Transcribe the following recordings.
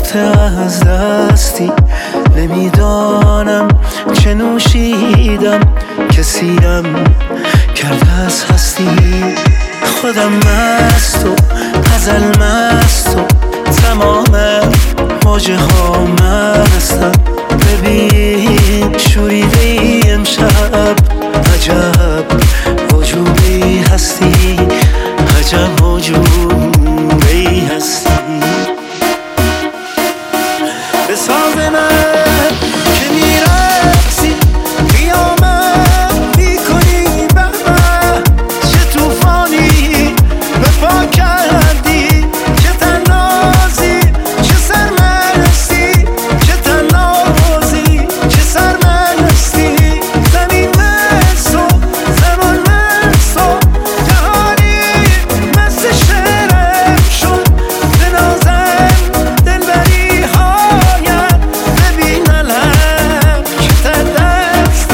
رفته از دستی، نمیدانم چه نوشیدم که سیرم کرده از هستی. خودم مست و غزل مست و تمام موجه ها مستم. ببین شوریده ای امشب، عجب وجوبی هستی، عجب وجوبی هستی. به ساز من که میرقصی قیامت میکنی، بهمه چه توفانی به پا کردی، چه تنازی چه سرمستی، چه تنازی چه سرمستی. زمین مست و زمان مست و جهانی مست شعرم شد. بنازم دلبری هایم، ببین علم که تردست.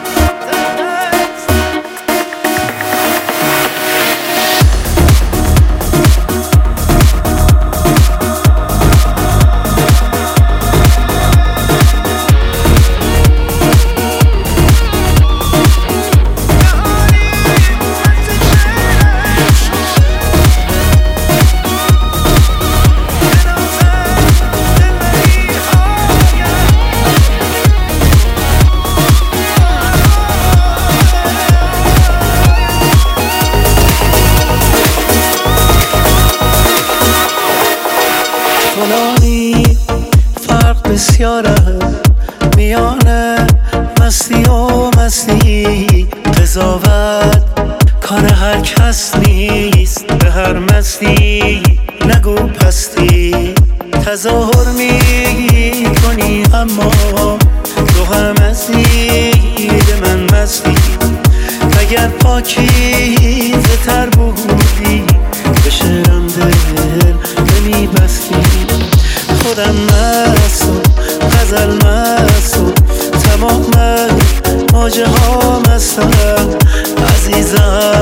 فلانی فرق بسیاره میان مستی و مستی، قضاوت کار هر کس نیست، به هر مستی نگو پستی. تظاهر میکنی اما تو هم از دید من مستی. اگر پاکیزه تر بودی به شعرم دل نمیبستی. خودم مست و غزل مست و تمام موجه ها مستم. عزیزم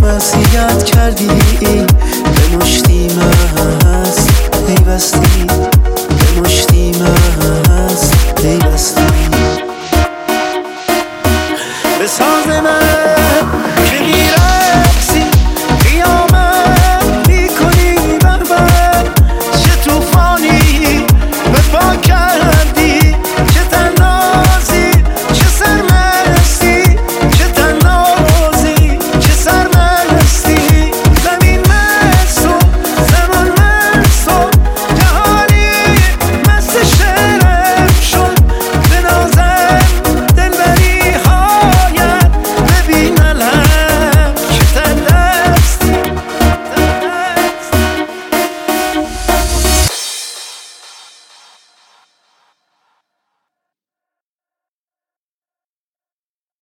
مسیحیت کردی، به مشتی مست پیوستی.